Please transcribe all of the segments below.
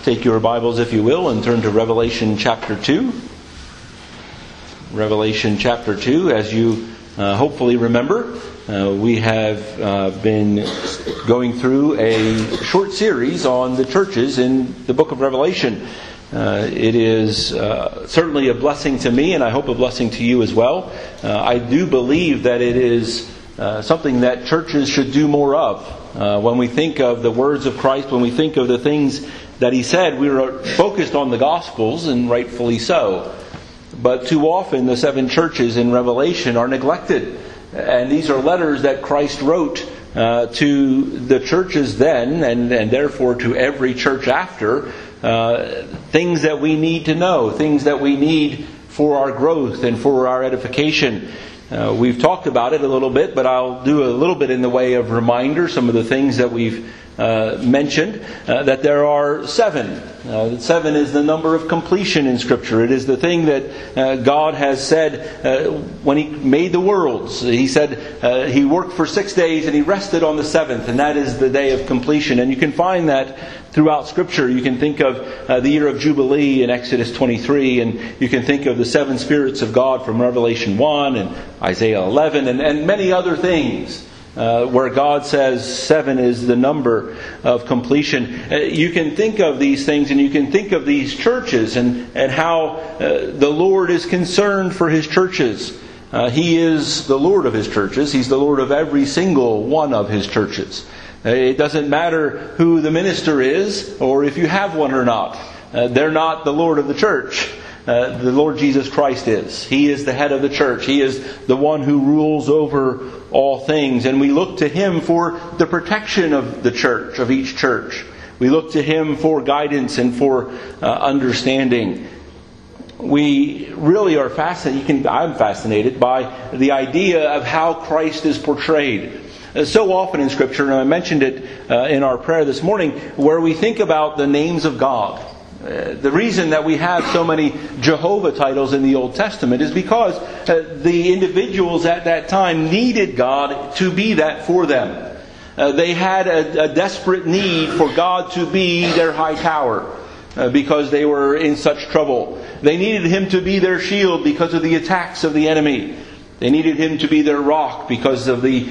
Take your Bibles, if you will, and turn to Revelation chapter 2. Revelation chapter 2, as you hopefully remember, we have been going through a short series on the churches in the book of Revelation. It is certainly a blessing to me, and I hope a blessing to you as well. I do believe that it is something that churches should do more of. When we think of the words of Christ, when we think of the things that He said, we are focused on the Gospels, and rightfully so. But too often the seven churches in Revelation are neglected. And these are letters that Christ wrote to the churches then, and therefore to every church after. Things that we need to know, things that we need for our growth and for our edification. We've talked about it a little bit, but I'll do a little bit in the way of reminder, some of the things that we've mentioned, that there are seven. Seven is the number of completion in Scripture. It is the thing that God has said when He made the worlds. He said He worked for 6 days and He rested on the seventh, and that is the day of completion. And you can find that throughout Scripture. You can think of the year of Jubilee in Exodus 23, and you can think of the seven spirits of God from Revelation 1 and Isaiah 11, and many other things. Where God says 7 is the number of completion. You can think of these things, and you can think of these churches and how the Lord is concerned for His churches. He is the Lord of His churches. He's the Lord of every single one of His churches. It doesn't matter who the minister is or if you have one or not. They're not the Lord of the church. The Lord Jesus Christ is. He is the head of the church. He is the one who rules over all things. And we look to Him for the protection of the church, of each church. We look to Him for guidance and for understanding. We really are fascinated. I'm fascinated by the idea of how Christ is portrayed. So often in Scripture, and I mentioned it in our prayer this morning, where we think about the names of God. The reason that we have so many Jehovah titles in the Old Testament is because the individuals at that time needed God to be that for them. They had a desperate need for God to be their high tower because they were in such trouble. They needed Him to be their shield because of the attacks of the enemy. They needed Him to be their rock because of the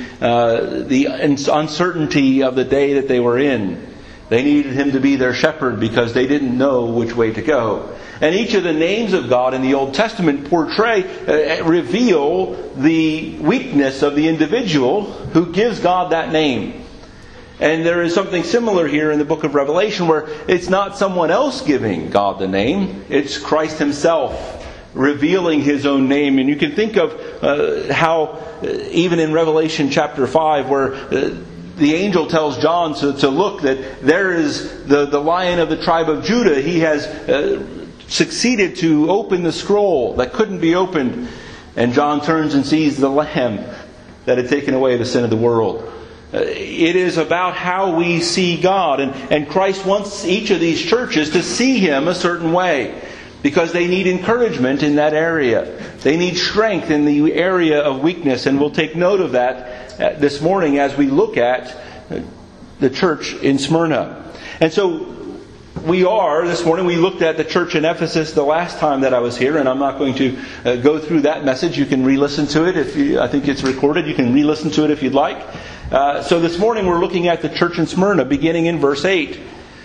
uncertainty of the day that they were in. They needed Him to be their shepherd because they didn't know which way to go. And each of the names of God in the Old Testament reveal the weakness of the individual who gives God that name. And there is something similar here in the book of Revelation where it's not someone else giving God the name. It's Christ Himself revealing His own name. And you can think of how even in Revelation chapter 5 where the angel tells John to look that there is the Lion of the tribe of Judah. He has succeeded to open the scroll that couldn't be opened. And John turns and sees the Lamb that had taken away the sin of the world. It is about how we see God. And Christ wants each of these churches to see Him a certain way. Because they need encouragement in that area. They need strength in the area of weakness. And we'll take note of that this morning as we look at the church in Smyrna. And so this morning we looked at the church in Ephesus the last time that I was here. And I'm not going to go through that message. You can re-listen to it. I think it's recorded. You can re-listen to it if you'd like. So this morning we're looking at the church in Smyrna beginning in verse 8.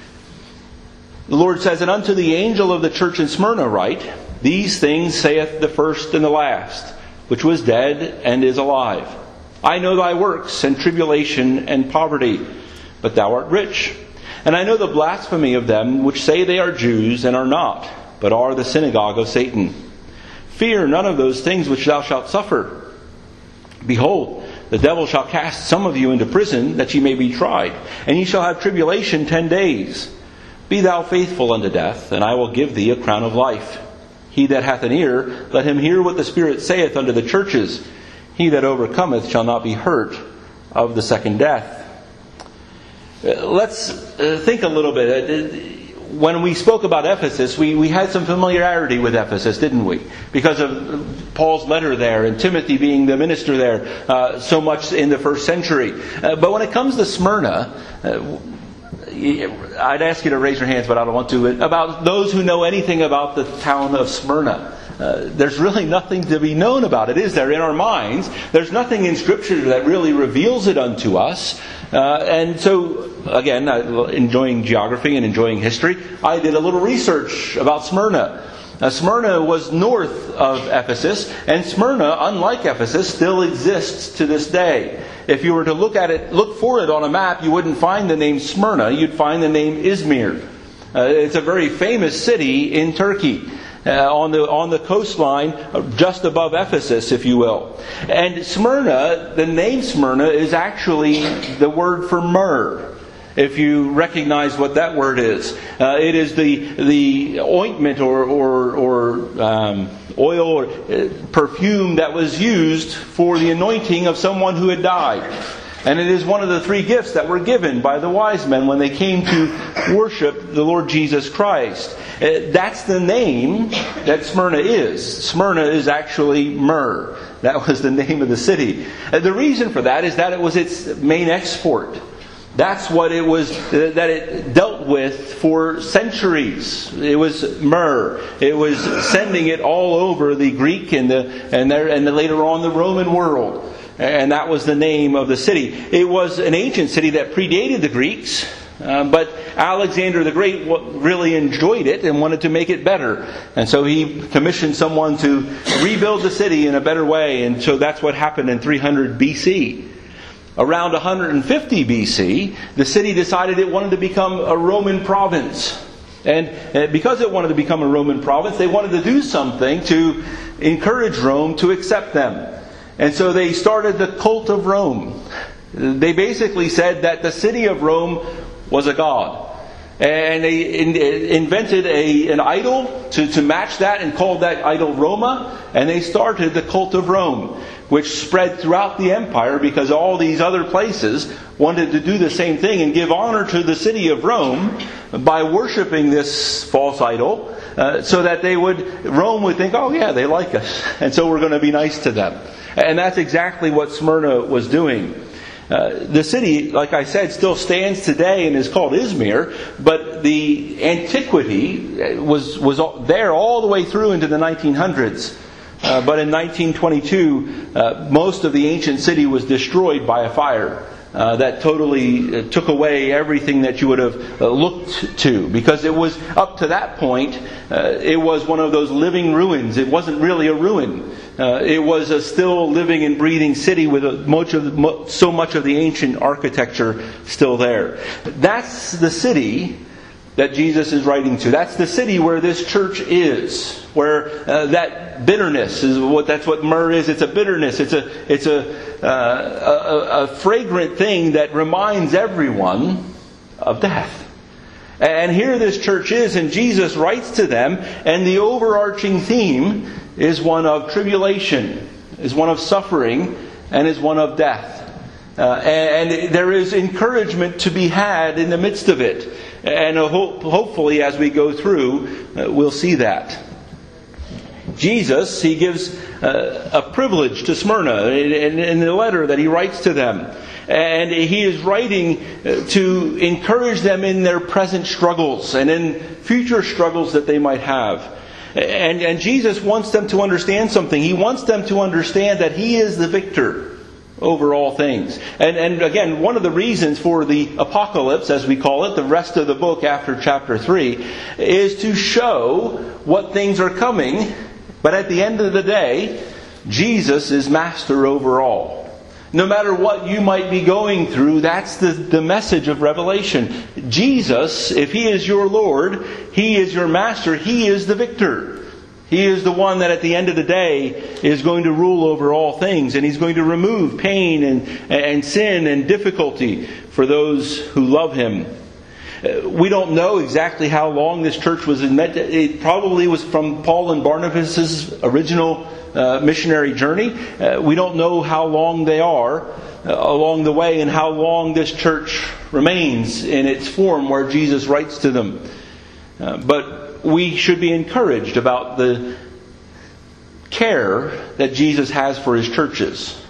The Lord says, "And unto the angel of the church in Smyrna write, These things saith the first and the last, which was dead and is alive. I know thy works, and tribulation, and poverty, but thou art rich. And I know the blasphemy of them which say they are Jews, and are not, but are the synagogue of Satan. Fear none of those things which thou shalt suffer. Behold, the devil shall cast some of you into prison, that ye may be tried, and ye shall have tribulation 10 days. Be thou faithful unto death, and I will give thee a crown of life. He that hath an ear, let him hear what the Spirit saith unto the churches. He that overcometh shall not be hurt of the second death." Let's think a little bit. When we spoke about Ephesus, we had some familiarity with Ephesus, didn't we? Because of Paul's letter there and Timothy being the minister there so much in the first century. But when it comes to Smyrna, I'd ask you to raise your hands, but I don't want to. About those who know anything about the town of Smyrna. There's really nothing to be known about it, is there, in our minds? There's nothing in Scripture that really reveals it unto us. And so, again, enjoying geography and enjoying history, I did a little research about Smyrna. Smyrna was north of Ephesus, and Smyrna, unlike Ephesus, still exists to this day. If you were to look for it on a map, you wouldn't find the name Smyrna, you'd find the name Izmir. It's a very famous city in Turkey, on the coastline, just above Ephesus, if you will. And Smyrna, the name Smyrna, is actually the word for myrrh. If you recognize what that word is, it is the ointment or oil or perfume that was used for the anointing of someone who had died. And it is one of the three gifts that were given by the wise men when they came to worship the Lord Jesus Christ. That's the name that Smyrna is. Smyrna is actually myrrh. That was the name of the city. The reason for that is that it was its main export. That's what it was that it dealt with for centuries. It was myrrh. It was sending it all over the Greek and later on the Roman world. And that was the name of the city. It was an ancient city that predated the Greeks, but Alexander the Great really enjoyed it and wanted to make it better. And so he commissioned someone to rebuild the city in a better way. And so that's what happened in 300 BC. Around 150 BC, the city decided it wanted to become a Roman province. And because it wanted to become a Roman province, they wanted to do something to encourage Rome to accept them. And so they started the cult of Rome. They basically said that the city of Rome was a god. And they invented an idol to match that and called that idol Roma. And they started the cult of Rome, which spread throughout the empire because all these other places wanted to do the same thing and give honor to the city of Rome by worshiping this false idol, so that Rome would think, oh yeah, they like us, and so we're going to be nice to them. And that's exactly what Smyrna was doing. The city, like I said, still stands today and is called Izmir, but the antiquity was there all the way through into the 1900s. But in 1922, most of the ancient city was destroyed by a fire that totally took away everything that you would have looked to. Because it was, up to that point, it was one of those living ruins. It wasn't really a ruin. It was a still living and breathing city with so much of the ancient architecture still there. That's the city that Jesus is writing to. That's the city where this church is. Where that bitterness is that's what myrrh is. It's a bitterness. It's a fragrant thing that reminds everyone of death. And here this church is, and Jesus writes to them, and the overarching theme is one of tribulation, is one of suffering, and is one of death. And there is encouragement to be had in the midst of it. And hopefully as we go through, we'll see that. Jesus, He gives a privilege to Smyrna in the letter that He writes to them. And He is writing to encourage them in their present struggles and in future struggles that they might have. And Jesus wants them to understand something. He wants them to understand that He is the victor over all things. And again, one of the reasons for the apocalypse, as we call it, the rest of the book after chapter 3, is to show what things are coming. But at the end of the day, Jesus is master over all. No matter what you might be going through, that's the message of Revelation. Jesus, if He is your Lord, He is your master, He is the victor. He is the one that at the end of the day is going to rule over all things. And He's going to remove pain and sin and difficulty for those who love Him. We don't know exactly how long this church was invented. It probably was from Paul and Barnabas' original missionary journey. We don't know how long they are along the way and how long this church remains in its form where Jesus writes to them. But we should be encouraged about the care that Jesus has for His churches.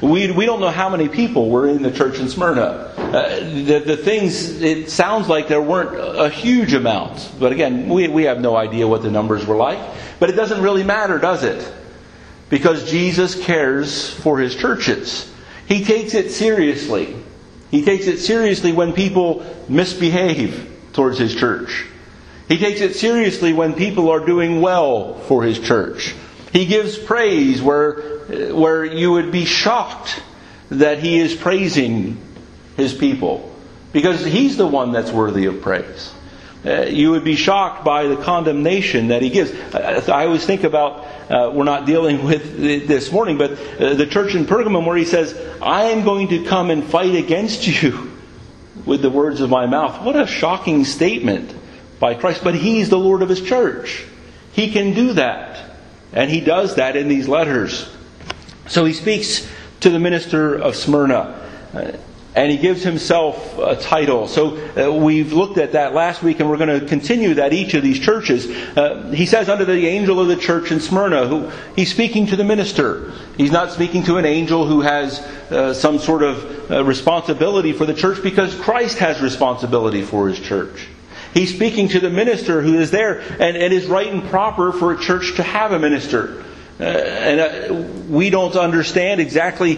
We don't know how many people were in the church in Smyrna. The things, it sounds like there weren't a huge amount. But again, we have no idea what the numbers were like. But it doesn't really matter, does it? Because Jesus cares for His churches. He takes it seriously. He takes it seriously when people misbehave towards His church. He takes it seriously when people are doing well for His church. He gives praise where you would be shocked that He is praising His people. Because He's the one that's worthy of praise. You would be shocked by the condemnation that He gives. I always think about, we're not dealing with it this morning, but the church in Pergamum where He says, I am going to come and fight against you with the words of my mouth. What a shocking statement by Christ. But He's the Lord of His church. He can do that. And He does that in these letters. So He speaks to the minister of Smyrna. And He gives Himself a title. So we've looked at that last week, and we're going to continue that each of these churches. He says under the angel of the church in Smyrna, He's speaking to the minister. He's not speaking to an angel who has some sort of responsibility for the church, because Christ has responsibility for His church. He's speaking to the minister who is there, and it is right and proper for a church to have a minister. We don't understand exactly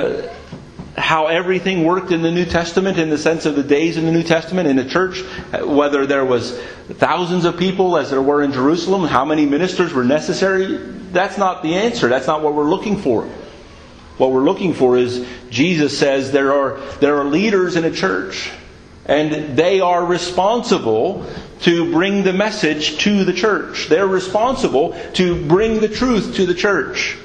how everything worked in the New Testament, in the sense of the days in the New Testament in the church, whether there was thousands of people as there were in Jerusalem, how many ministers were necessary. That's not the answer. That's not what we're looking for. What we're looking for is, Jesus says there are leaders in a church, and they are responsible to bring the message to the church. They're responsible to bring the truth to the church.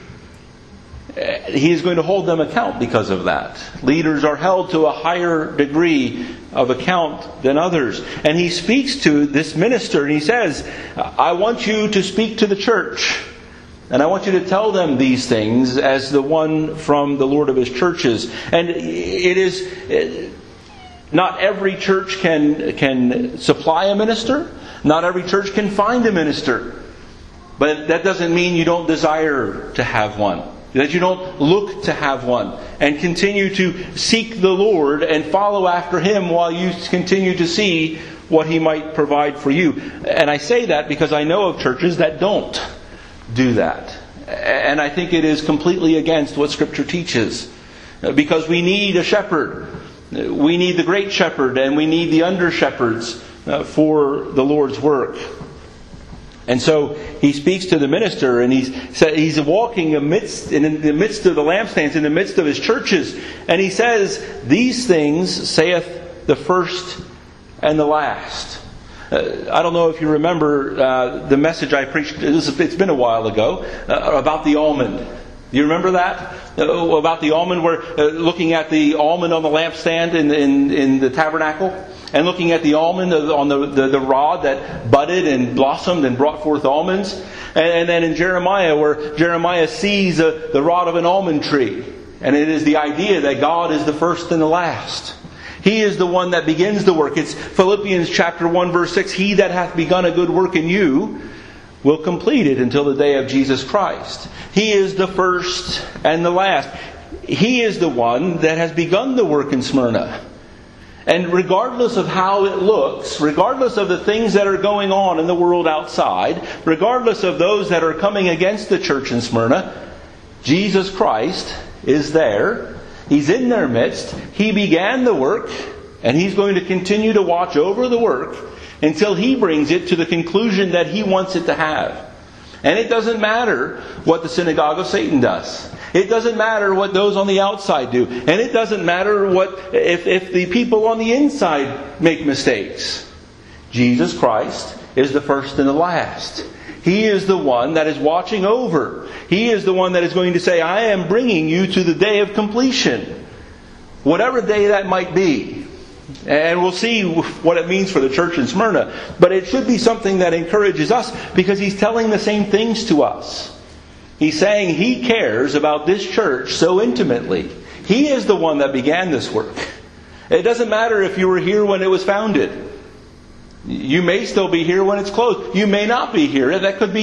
He is going to hold them account because of that. Leaders are held to a higher degree of account than others. And He speaks to this minister and He says, I want you to speak to the church. And I want you to tell them these things as the one from the Lord of His churches. And it is... Not every church can supply a minister. Not every church can find a minister. But that doesn't mean you don't desire to have one. That you don't look to have one. And continue to seek the Lord and follow after Him while you continue to see what He might provide for you. And I say that because I know of churches that don't do that. And I think it is completely against what Scripture teaches. Because we need a shepherd. We need the great shepherd, and we need the under-shepherds for the Lord's work. And so He speaks to the minister, and he's walking in the midst of the lampstands, in the midst of His churches. And He says, these things saith the first and the last. I don't know if you remember the message I preached, it's been a while ago, about the almond. Do you remember that? About the almond, where looking at the almond on the lampstand in the tabernacle, and looking at the almond on the rod that budded and blossomed and brought forth almonds. And then in Jeremiah, where Jeremiah sees the rod of an almond tree. And it is the idea that God is the first and the last. He is the one that begins the work. It's Philippians chapter 1 verse 6. He that hath begun a good work in you will complete it until the day of Jesus Christ. He is the first and the last. He is the one that has begun the work in Smyrna. And regardless of how it looks, regardless of the things that are going on in the world outside, regardless of those that are coming against the church in Smyrna, Jesus Christ is there. He's in their midst. He began the work, and He's going to continue to watch over the work until He brings it to the conclusion that He wants it to have. And it doesn't matter what the synagogue of Satan does. It doesn't matter what those on the outside do. And it doesn't matter what if the people on the inside make mistakes. Jesus Christ is the first and the last. He is the one that is watching over. He is the one that is going to say, I am bringing you to the day of completion. Whatever day that might be. And we'll see what it means for the church in Smyrna. But it should be something that encourages us, because He's telling the same things to us. He's saying He cares about this church so intimately. He is the one that began this work. It doesn't matter if you were here when it was founded. You may still be here when it's closed. You may not be here. That could be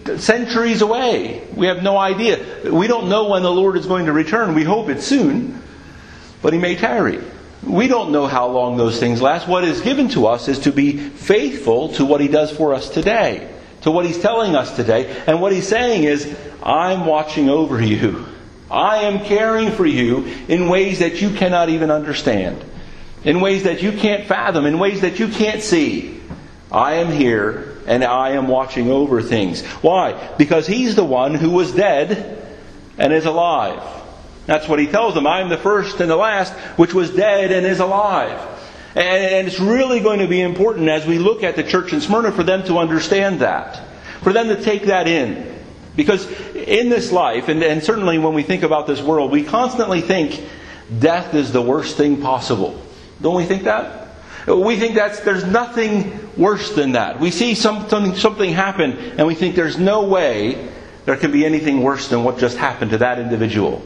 centuries away. We have no idea. We don't know when the Lord is going to return. We hope it's soon, but He may tarry. We don't know how long those things last. What is given to us is to be faithful to what He does for us today, to what He's telling us today. And what He's saying is, I'm watching over you. I am caring for you in ways that you cannot even understand, in ways that you can't fathom, in ways that you can't see. I am here and I am watching over things. Why? Because He's the one who was dead and is alive. That's what He tells them. I am the first and the last, which was dead and is alive. And it's really going to be important as we look at the church in Smyrna for them to understand that, for them to take that in. Because in this life, and certainly when we think about this world, we constantly think death is the worst thing possible. Don't we think that? We think there's nothing worse than that. We see something happen and we think there's no way there can be anything worse than what just happened to that individual.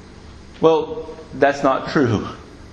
Well, that's not true.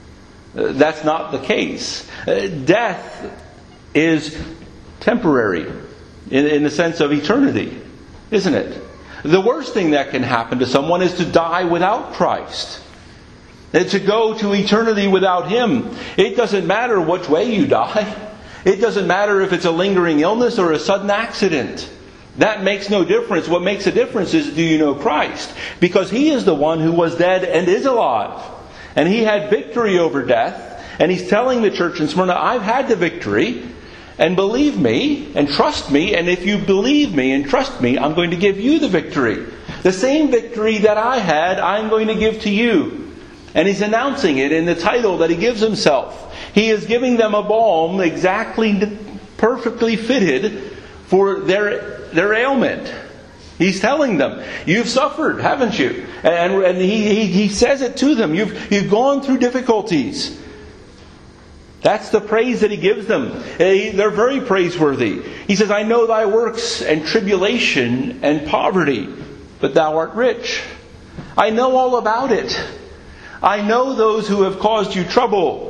That's not the case. Death is temporary in the sense of eternity, isn't it? The worst thing that can happen to someone is to die without Christ. And to go to eternity without Him. It doesn't matter which way you die. It doesn't matter if it's a lingering illness or a sudden accident. That makes no difference. What makes a difference is, do you know Christ? Because He is the one who was dead and is alive. And He had victory over death. And He's telling the church in Smyrna, I've had the victory. And believe me and trust me. And if you believe me and trust me, I'm going to give you the victory. The same victory that I had, I'm going to give to you. And He's announcing it in the title that He gives Himself. He is giving them a balm exactly, perfectly fitted for their ailment. He's telling them, you've suffered, haven't you? And he says it to them. You've gone through difficulties. That's the praise that He gives them. They're very praiseworthy. He says, I know thy works and tribulation and poverty, but thou art rich. I know all about it. I know those who have caused you trouble.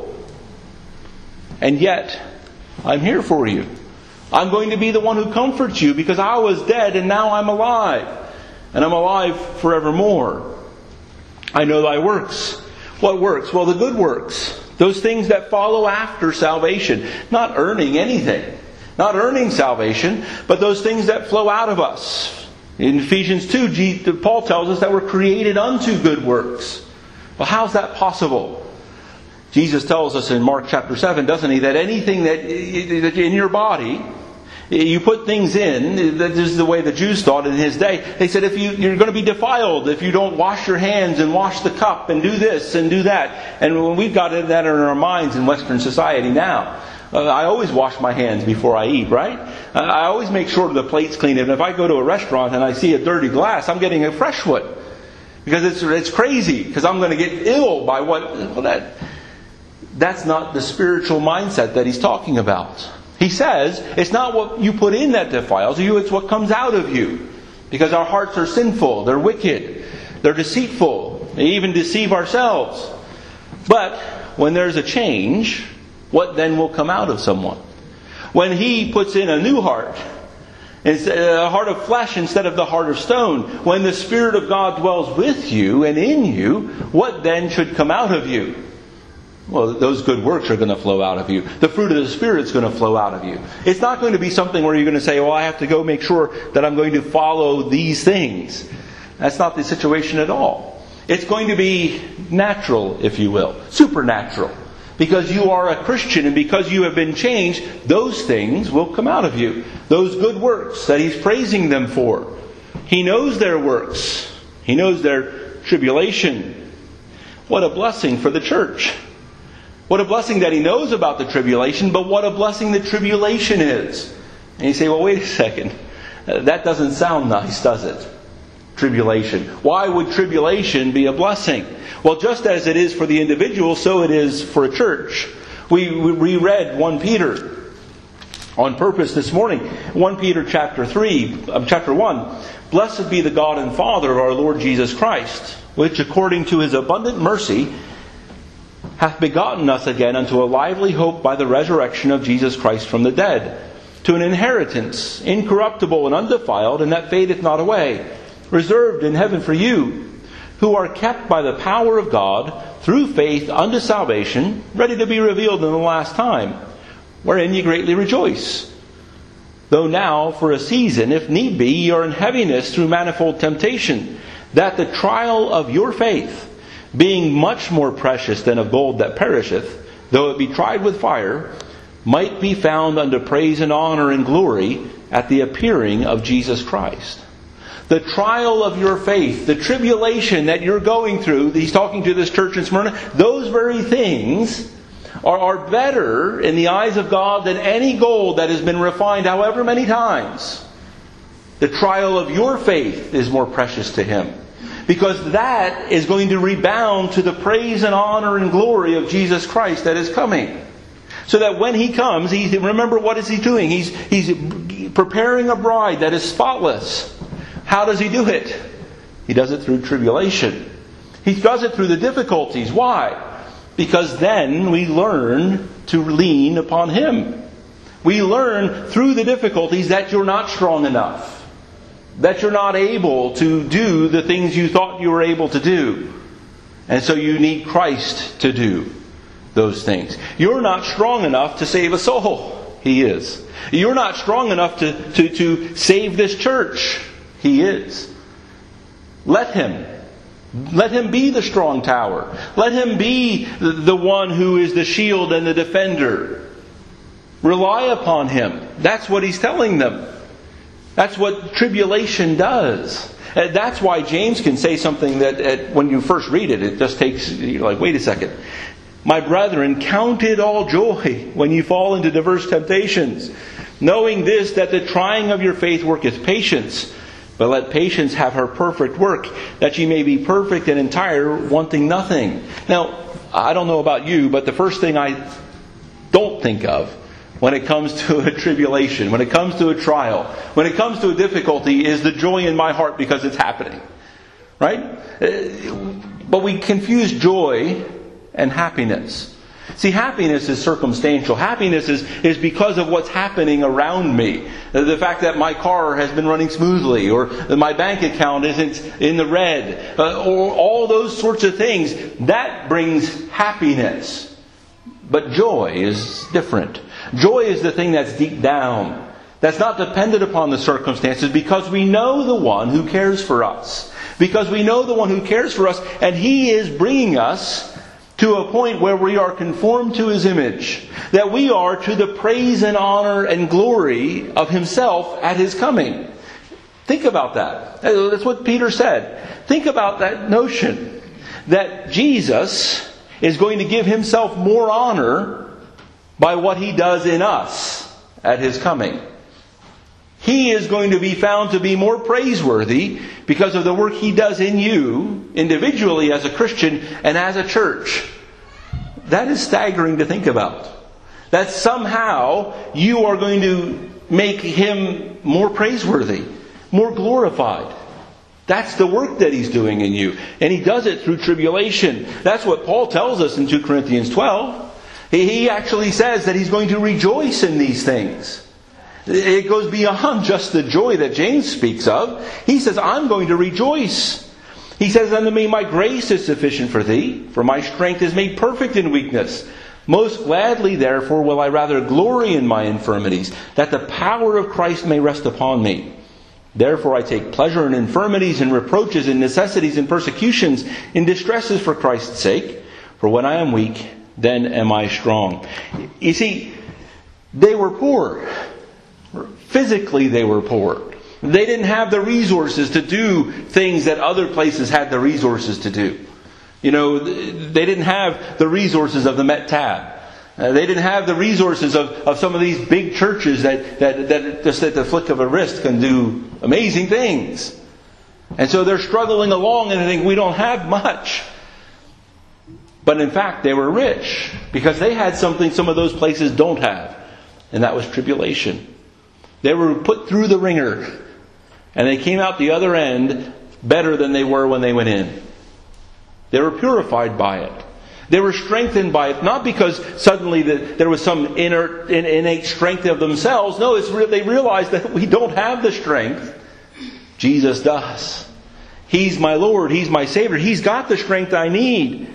And yet, I'm here for you. I'm going to be the one who comforts you because I was dead and now I'm alive. And I'm alive forevermore. I know thy works. What works? Well, the good works. Those things that follow after salvation. Not earning anything. Not earning salvation, but those things that flow out of us. In Ephesians 2, Paul tells us that we're created unto good works. Well, how's that possible? Jesus tells us in Mark chapter 7, doesn't He, that anything that in your body, you put things in, this is the way the Jews thought in His day. They said, if you're going to be defiled if you don't wash your hands and wash the cup and do this and do that. And when we've got that in our minds in Western society now. I always wash my hands before I eat, right? I always make sure the plate's clean. And if I go to a restaurant and I see a dirty glass, I'm getting a fresh one. Because it's crazy. Because I'm going to get ill by that's not the spiritual mindset that He's talking about. He says, it's not what you put in that defiles you, it's what comes out of you. Because our hearts are sinful, they're wicked, they're deceitful, they even deceive ourselves. But when there's a change, what then will come out of someone? When He puts in a new heart, a heart of flesh instead of the heart of stone, when the Spirit of God dwells with you and in you, what then should come out of you? Well, those good works are going to flow out of you. The fruit of the Spirit is going to flow out of you. It's not going to be something where you're going to say, well, I have to go make sure that I'm going to follow these things. That's not the situation at all. It's going to be natural, if you will. Supernatural. Because you are a Christian and because you have been changed, those things will come out of you. Those good works that He's praising them for. He knows their works. He knows their tribulation. What a blessing for the church. What a blessing that He knows about the tribulation, but what a blessing the tribulation is. And you say, well, wait a second. That doesn't sound nice, does it? Tribulation. Why would tribulation be a blessing? Well, just as it is for the individual, so it is for a church. We reread 1 Peter on purpose this morning. 1 Peter chapter 1. Blessed be the God and Father of our Lord Jesus Christ, which according to His abundant mercy hath begotten us again unto a lively hope by the resurrection of Jesus Christ from the dead, to an inheritance, incorruptible and undefiled, and that fadeth not away, reserved in heaven for you, who are kept by the power of God through faith unto salvation, ready to be revealed in the last time, wherein ye greatly rejoice. Though now, for a season, if need be, ye are in heaviness through manifold temptation, that the trial of your faith, being much more precious than of gold that perisheth, though it be tried with fire, might be found unto praise and honor and glory at the appearing of Jesus Christ. The trial of your faith, the tribulation that you're going through, he's talking to this church in Smyrna, those very things are better in the eyes of God than any gold that has been refined however many times. The trial of your faith is more precious to Him, because that is going to rebound to the praise and honor and glory of Jesus Christ that is coming. So that when He comes, remember what is He doing? He's preparing a bride that is spotless. How does He do it? He does it through tribulation. He does it through the difficulties. Why? Because then we learn to lean upon Him. We learn through the difficulties that you're not strong enough, that you're not able to do the things you thought you were able to do. And so you need Christ to do those things. You're not strong enough to save a soul. He is. You're not strong enough to save this church. He is. Let Him. Let Him be the strong tower. Let Him be the one who is the shield and the defender. Rely upon Him. That's what He's telling them. That's what tribulation does. That's why James can say something that when you first read it, it just takes, you're like, wait a second. My brethren, count it all joy when you fall into diverse temptations, knowing this, that the trying of your faith worketh patience. But let patience have her perfect work, that ye may be perfect and entire, wanting nothing. Now, I don't know about you, but the first thing I don't think of when it comes to a tribulation, when it comes to a trial, when it comes to a difficulty, is the joy in my heart because it's happening. Right? But we confuse joy and happiness. See, happiness is circumstantial. Happiness is because of what's happening around me. The fact that my car has been running smoothly, or that my bank account isn't in the red, or all those sorts of things. That brings happiness. But joy is different. Joy is the thing that's deep down, that's not dependent upon the circumstances, because we know the one who cares for us. Because we know the one who cares for us, and He is bringing us to a point where we are conformed to His image. That we are to the praise and honor and glory of Himself at His coming. Think about that. That's what Peter said. Think about that notion. That Jesus is going to give Himself more honor by what He does in us at His coming. He is going to be found to be more praiseworthy because of the work He does in you, individually as a Christian and as a church. That is staggering to think about. That somehow you are going to make Him more praiseworthy, more glorified. That's the work that He's doing in you. And He does it through tribulation. That's what Paul tells us in 2 Corinthians 12. He actually says that he's going to rejoice in these things. It goes beyond just the joy that James speaks of. He says, I'm going to rejoice. He says, unto me, my grace is sufficient for thee, for my strength is made perfect in weakness. Most gladly, therefore, will I rather glory in my infirmities, that the power of Christ may rest upon me. Therefore I take pleasure in infirmities and reproaches and necessities and persecutions, in distresses for Christ's sake. For when I am weak, then am I strong. You see, they were poor. Physically they were poor. They didn't have the resources to do things that other places had the resources to do. You know, they didn't have the resources of the Met Tab. They didn't have the resources of some of these big churches that just at the flick of a wrist can do amazing things. And so they're struggling along and they think, we don't have much. But in fact, they were rich because they had something some of those places don't have. And that was tribulation. They were put through the ringer. And they came out the other end better than they were when they went in. They were purified by it. They were strengthened by it, not because suddenly there was some innate strength of themselves. No, they realized that we don't have the strength. Jesus does. He's my Lord. He's my Savior. He's got the strength I need.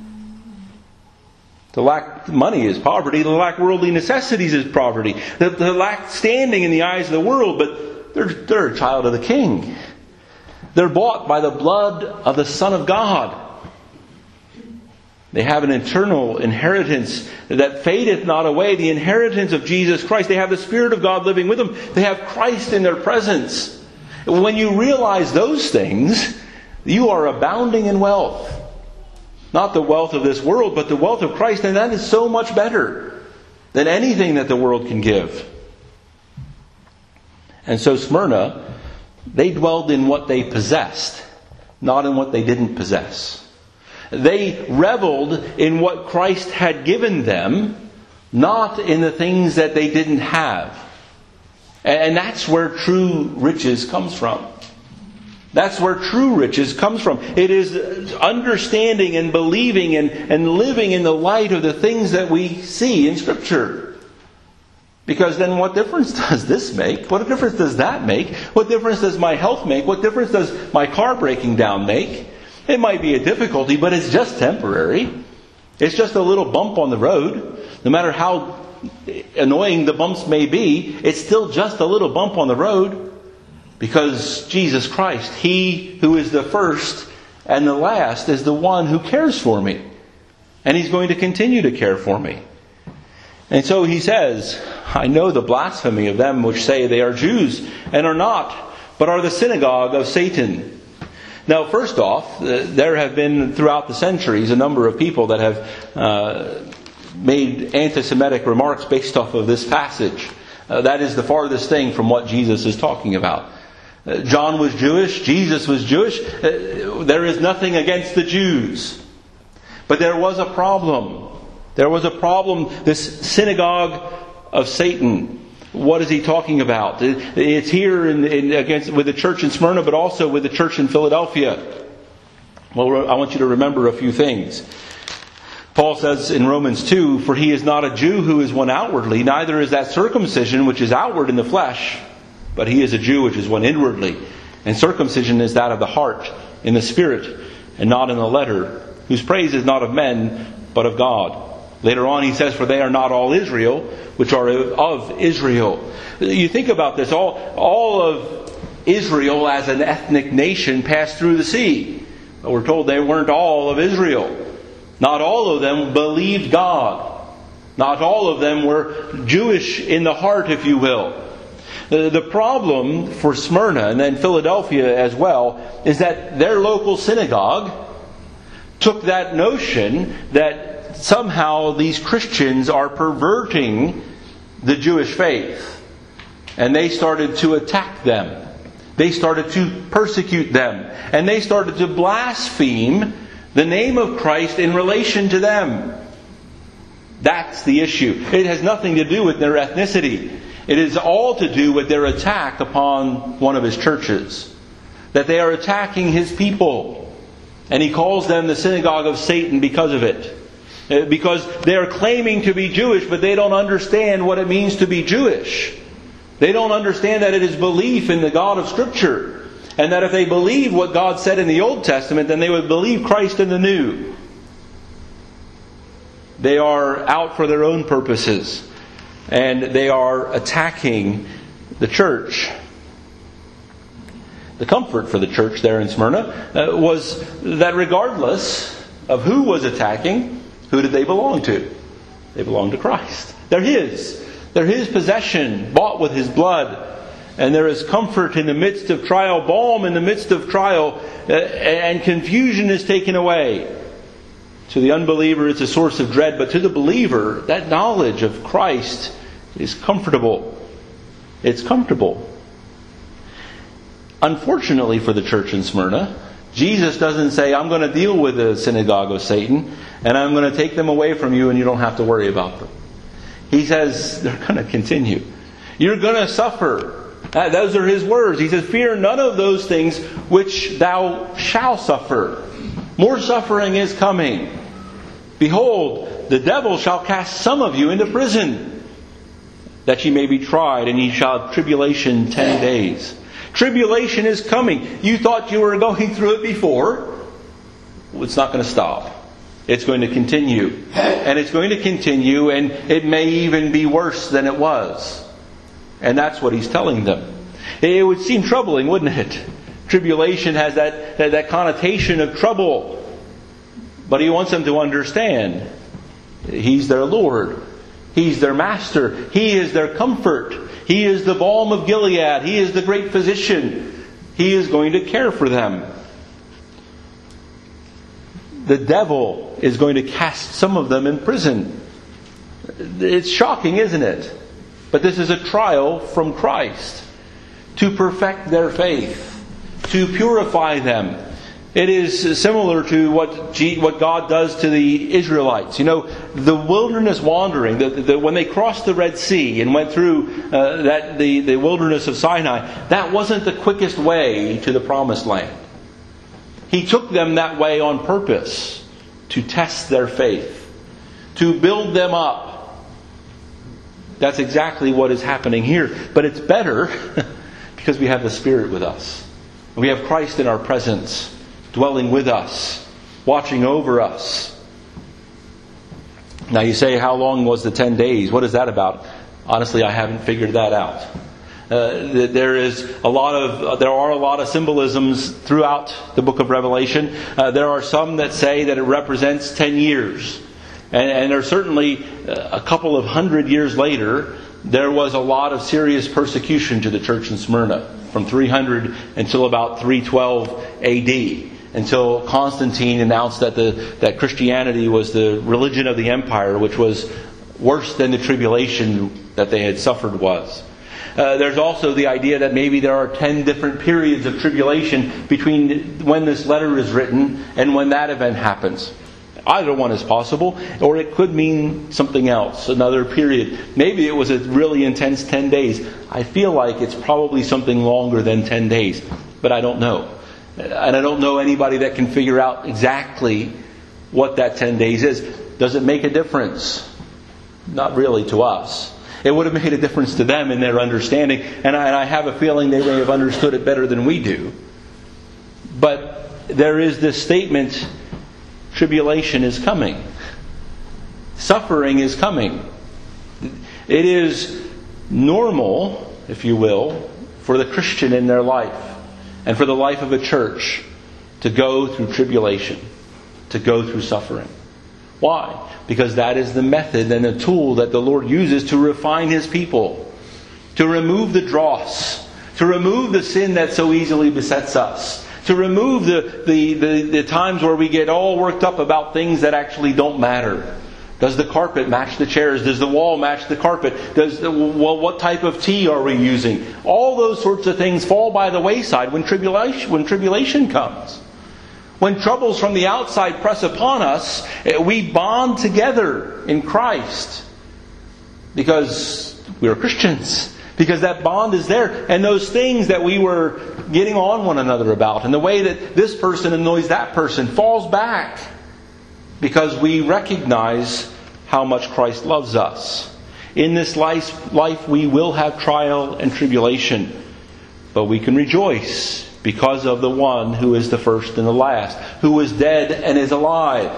To lack money is poverty. To lack worldly necessities is poverty. To lack standing in the eyes of the world, but they're a child of the King. They're bought by the blood of the Son of God. They have an eternal inheritance that fadeth not away, the inheritance of Jesus Christ. They have the Spirit of God living with them. They have Christ in their presence. When you realize those things, you are abounding in wealth. Not the wealth of this world, but the wealth of Christ. And that is so much better than anything that the world can give. And so Smyrna, they dwelled in what they possessed, not in what they didn't possess. They reveled in what Christ had given them, not in the things that they didn't have. And that's where true riches comes from. That's where true riches comes from. It is understanding and believing and living in the light of the things that we see in Scripture. Because then what difference does this make? What difference does that make? What difference does my health make? What difference does my car breaking down make? It might be a difficulty, but it's just temporary. It's just a little bump on the road. No matter how annoying the bumps may be, it's still just a little bump on the road. Because Jesus Christ, He who is the first and the last, is the one who cares for me. And He's going to continue to care for me. And so He says, I know the blasphemy of them which say they are Jews and are not, but are the synagogue of Satan. Now, first off, there have been throughout the centuries a number of people that have made anti-Semitic remarks based off of this passage. That is the farthest thing from what Jesus is talking about. John was Jewish. Jesus was Jewish. There is nothing against the Jews. But there was a problem. There was a problem. This synagogue of Satan. What is he talking about? It's here with the church in Smyrna, but also with the church in Philadelphia. Well, I want you to remember a few things. Paul says in Romans 2, for he is not a Jew who is one outwardly, neither is that circumcision which is outward in the flesh, but he is a Jew which is one inwardly. And circumcision is that of the heart, in the spirit, and not in the letter, whose praise is not of men, but of God. Later on he says, for they are not all Israel, which are of Israel. You think about this, all of Israel as an ethnic nation passed through the sea. But we're told they weren't all of Israel. Not all of them believed God. Not all of them were Jewish in the heart, if you will. The problem for Smyrna and then Philadelphia as well is that their local synagogue took that notion that somehow these Christians are perverting the Jewish faith. And they started to attack them. They started to persecute them. And they started to blaspheme the name of Christ in relation to them. That's the issue. It has nothing to do with their ethnicity. It is all to do with their attack upon one of his churches. That they are attacking his people. And he calls them the synagogue of Satan because of it. Because they are claiming to be Jewish, but they don't understand what it means to be Jewish. They don't understand that it is belief in the God of Scripture. And that if they believe what God said in the Old Testament, then they would believe Christ in the New. They are out for their own purposes. And they are attacking the church. The comfort for the church there in Smyrna was that regardless of who was attacking, who did they belong to? They belonged to Christ. They're His. They're His possession, bought with His blood. And there is comfort in the midst of trial, balm in the midst of trial, and confusion is taken away. To the unbeliever, it's a source of dread, but to the believer, that knowledge of Christ is comfortable. It's comfortable. Unfortunately for the church in Smyrna, Jesus doesn't say, I'm going to deal with the synagogue of Satan, and I'm going to take them away from you, and you don't have to worry about them. He says, they're going to continue. You're going to suffer. Those are His words. He says, fear none of those things which thou shalt suffer. More suffering is coming. Behold, the devil shall cast some of you into prison, that ye may be tried, and ye shall have tribulation 10 days. Tribulation is coming. You thought you were going through it before. It's not going to stop. It's going to continue. And it's going to continue, and it may even be worse than it was. And that's what he's telling them. It would seem troubling, wouldn't it? Tribulation has that connotation of trouble. But he wants them to understand He's their Lord. He's their Master. He is their comfort. He is the balm of Gilead. He is the great physician. He is going to care for them. The devil is going to cast some of them in prison. It's shocking, isn't it? But this is a trial from Christ to perfect their faith, to purify them. It is similar to what God does to the Israelites. You know, the wilderness wandering, when they crossed the Red Sea and went through the wilderness of Sinai, that wasn't the quickest way to the Promised Land. He took them that way on purpose to test their faith, to build them up. That's exactly what is happening here. But it's better because we have the Spirit with us. We have Christ in our presence, dwelling with us, watching over us. Now you say, how long was the 10 days? What is that about? Honestly, I haven't figured that out. There are a lot of symbolisms throughout the book of Revelation. There are some that say that it represents 10 years. And there's certainly a couple of hundred years later, there was a lot of serious persecution to the church in Smyrna, from 300 until about 312 AD. Until Constantine announced that Christianity was the religion of the empire, which was worse than the tribulation that they had suffered was. There's also the idea that maybe there are 10 different periods of tribulation between when this letter is written and when that event happens. Either one is possible, or it could mean something else, another period. Maybe it was a really intense 10 days. I feel like it's probably something longer than 10 days, but I don't know. And I don't know anybody that can figure out exactly what that 10 days is. Does it make a difference? Not really to us. It would have made a difference to them in their understanding. And I have a feeling they may have understood it better than we do. But there is this statement, tribulation is coming. Suffering is coming. It is normal, if you will, for the Christian in their life and for the life of a church to go through tribulation, to go through suffering. Why? Because that is the method and the tool that the Lord uses to refine His people, to remove the dross, to remove the sin that so easily besets us, to remove the times where we get all worked up about things that actually don't matter. Does the carpet match the chairs? Does the wall match the carpet? What type of tea are we using? All those sorts of things fall by the wayside when tribulation comes. When troubles from the outside press upon us, we bond together in Christ because we are Christians. Because that bond is there. And those things that we were getting on one another about, and the way that this person annoys that person, falls back. Because we recognize how much Christ loves us. In this life we will have trial and tribulation. But we can rejoice because of the one who is the first and the last, who was dead and is alive.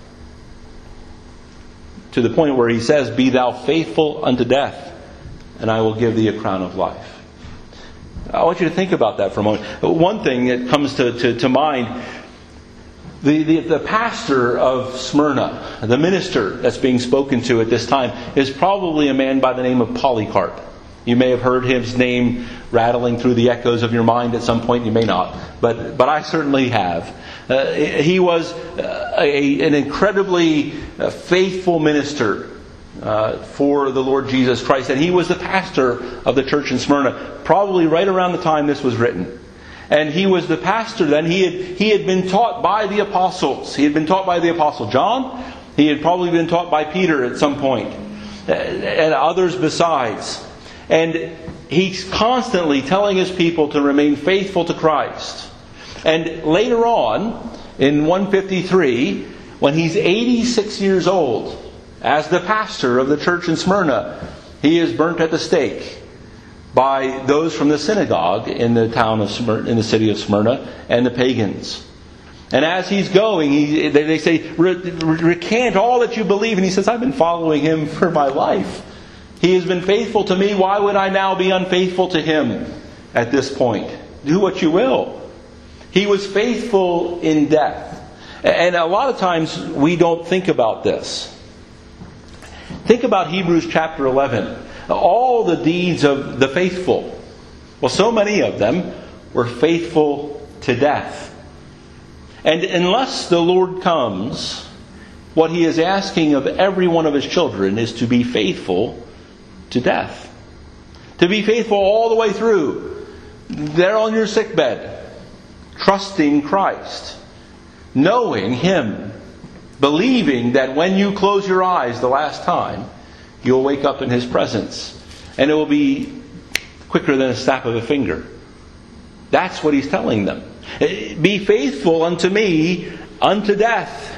To the point where He says, "Be thou faithful unto death, and I will give thee a crown of life." I want you to think about that for a moment. One thing that comes to mind, the pastor of Smyrna, the minister that's being spoken to at this time, is probably a man by the name of Polycarp. You may have heard his name rattling through the echoes of your mind at some point. You may not, but I certainly have. He was an incredibly faithful minister for the Lord Jesus Christ, and he was the pastor of the church in Smyrna, probably right around the time this was written. And he was the pastor then. He had been taught by the apostles. He had been taught by the apostle John. He had probably been taught by Peter at some point, and others besides. And he's constantly telling his people to remain faithful to Christ. And later on, in 153, when he's 86 years old, as the pastor of the church in Smyrna, he is burnt at the stake by those from the synagogue in the town of Smyrna, in the city of Smyrna, and the pagans. And as he's going, they say, recant all that you believe. And he says, I've been following him for my life. He has been faithful to me. Why would I now be unfaithful to him at this point? Do what you will. He was faithful in death. And a lot of times we don't think about this. Think about Hebrews chapter 11. All the deeds of the faithful. Well, so many of them were faithful to death. And unless the Lord comes, what He is asking of every one of His children is to be faithful to death. To be faithful all the way through. There on your sickbed, trusting Christ, knowing Him, believing that when you close your eyes the last time, you'll wake up in His presence. And it will be quicker than a snap of a finger. That's what He's telling them. Be faithful unto me, unto death.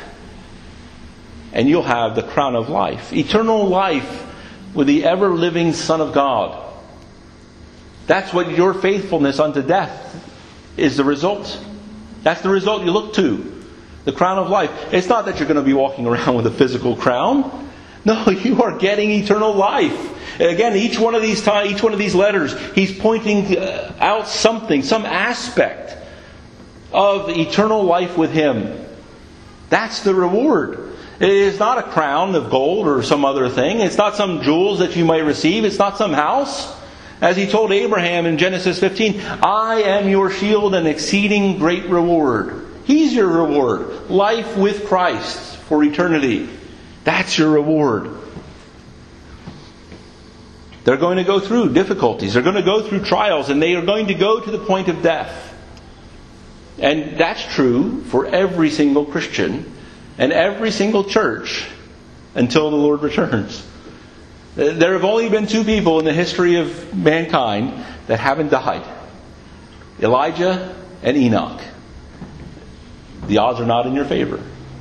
And you'll have the crown of life. Eternal life with the ever-living Son of God. That's what your faithfulness unto death is the result. That's the result you look to. The crown of life. It's not that you're going to be walking around with a physical crown. No, you are getting eternal life. Again, each one of these letters, he's pointing out something, some aspect of eternal life with Him. That's the reward. It is not a crown of gold or some other thing. It's not some jewels that you might receive. It's not some house. As He told Abraham in Genesis 15, I am your shield and exceeding great reward. He's your reward. Life with Christ for eternity. That's your reward. They're going to go through difficulties. They're going to go through trials. And they are going to go to the point of death. And that's true for every single Christian and every single church until the Lord returns. There have only been two people in the history of mankind that haven't died. Elijah and Enoch. The odds are not in your favor.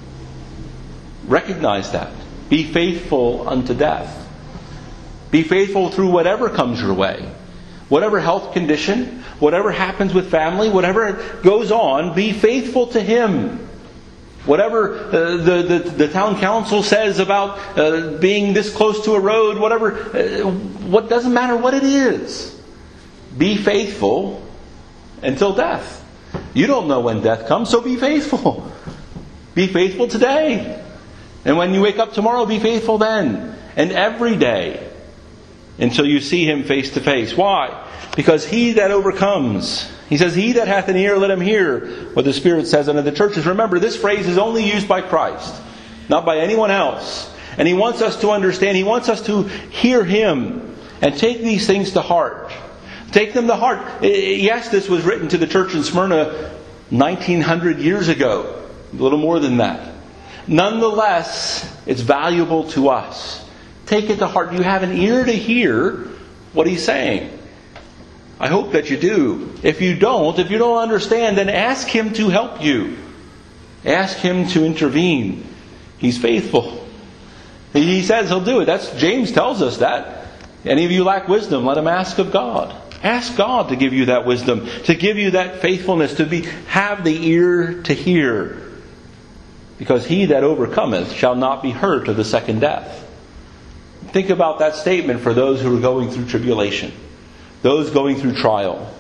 Recognize that. Be faithful unto death. Be faithful through whatever comes your way. Whatever health condition, whatever happens with family, whatever goes on, be faithful to Him. Whatever the town council says about being this close to a road, what doesn't matter what it is. Be faithful until death. You don't know when death comes, so be faithful. Be faithful today. And when you wake up tomorrow, be faithful then. And every day. Until you see Him face to face. Why? Because he that overcomes, He says, he that hath an ear, let him hear what the Spirit says unto the churches. Remember, this phrase is only used by Christ, not by anyone else. And He wants us to understand, He wants us to hear Him and take these things to heart. Take them to heart. Yes, this was written to the church in Smyrna 1900 years ago. A little more than that. Nonetheless, it's valuable to us. Take it to heart. You have an ear to hear what He's saying. I hope that you do. If you don't understand, then ask Him to help you. Ask Him to intervene. He's faithful. He says He'll do it. James tells us that. Any of you lack wisdom, let him ask of God. Ask God to give you that wisdom, to give you that faithfulness, have the ear to hear. Because he that overcometh shall not be hurt of the second death. Think about that statement for those who are going through tribulation. Those going through trial.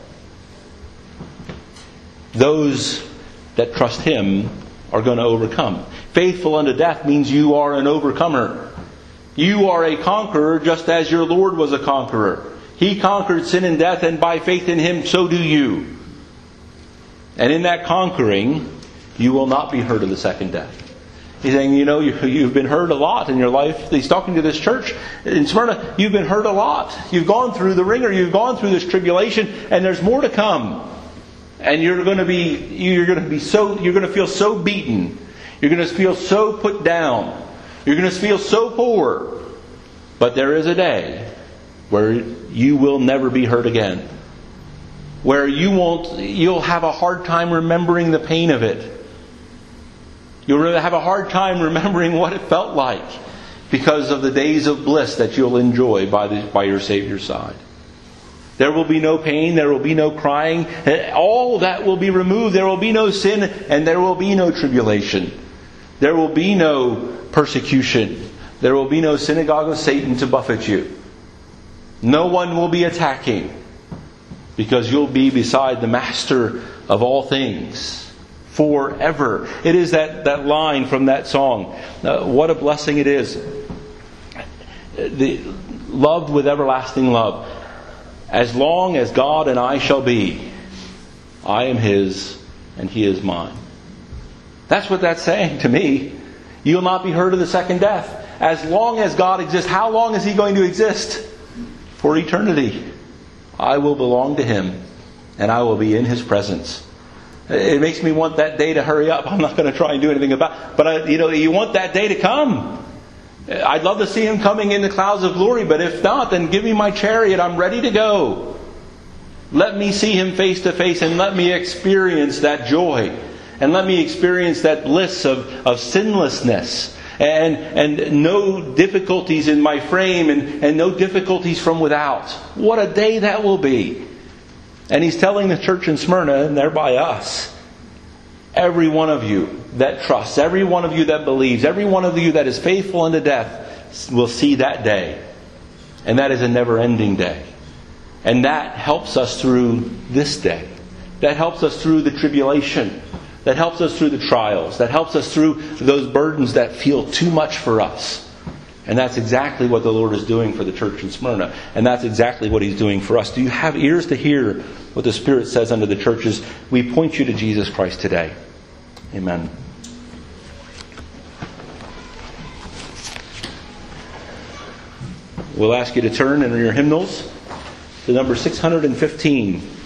Those that trust Him are going to overcome. Faithful unto death means you are an overcomer. You are a conqueror just as your Lord was a conqueror. He conquered sin and death, and by faith in Him, so do you. And in that conquering, you will not be hurt of the second death. He's saying, you've been hurt a lot in your life. He's talking to this church in Smyrna. You've been hurt a lot. You've gone through the ringer. You've gone through this tribulation, and there's more to come. And you're going to feel so beaten. You're going to feel so put down. You're going to feel so poor. But there is a day where you will never be hurt again. Where you'll have a hard time remembering the pain of it. You'll have a hard time remembering what it felt like because of the days of bliss that you'll enjoy by your Savior's side. There will be no pain, there will be no crying. All that will be removed. There will be no sin, and there will be no tribulation. There will be no persecution. There will be no synagogue of Satan to buffet you. No one will be attacking, because you'll be beside the Master of all things forever. It is that line from that song. What a blessing it is. Loved with everlasting love. As long as God and I shall be, I am His and He is mine. That's what that's saying to me. You'll not be hurt of the second death. As long as God exists, how long is He going to exist? For eternity. I will belong to Him and I will be in His presence. It makes me want that day to hurry up. I'm not going to try and do anything about it. But you want that day to come. I'd love to see Him coming in the clouds of glory, but if not, then give me my chariot. I'm ready to go. Let me see Him face to face and let me experience that joy. And let me experience that bliss of sinlessness. And no difficulties in my frame and no difficulties from without. What a day that will be. And He's telling the church in Smyrna, and thereby us, every one of you that trusts, every one of you that believes, every one of you that is faithful unto death will see that day. And that is a never-ending day. And that helps us through this day. That helps us through the tribulation. That helps us through the trials. That helps us through those burdens that feel too much for us. And that's exactly what the Lord is doing for the church in Smyrna. And that's exactly what He's doing for us. Do you have ears to hear what the Spirit says unto the churches? We point you to Jesus Christ today. Amen. We'll ask you to turn in your hymnals to number 615.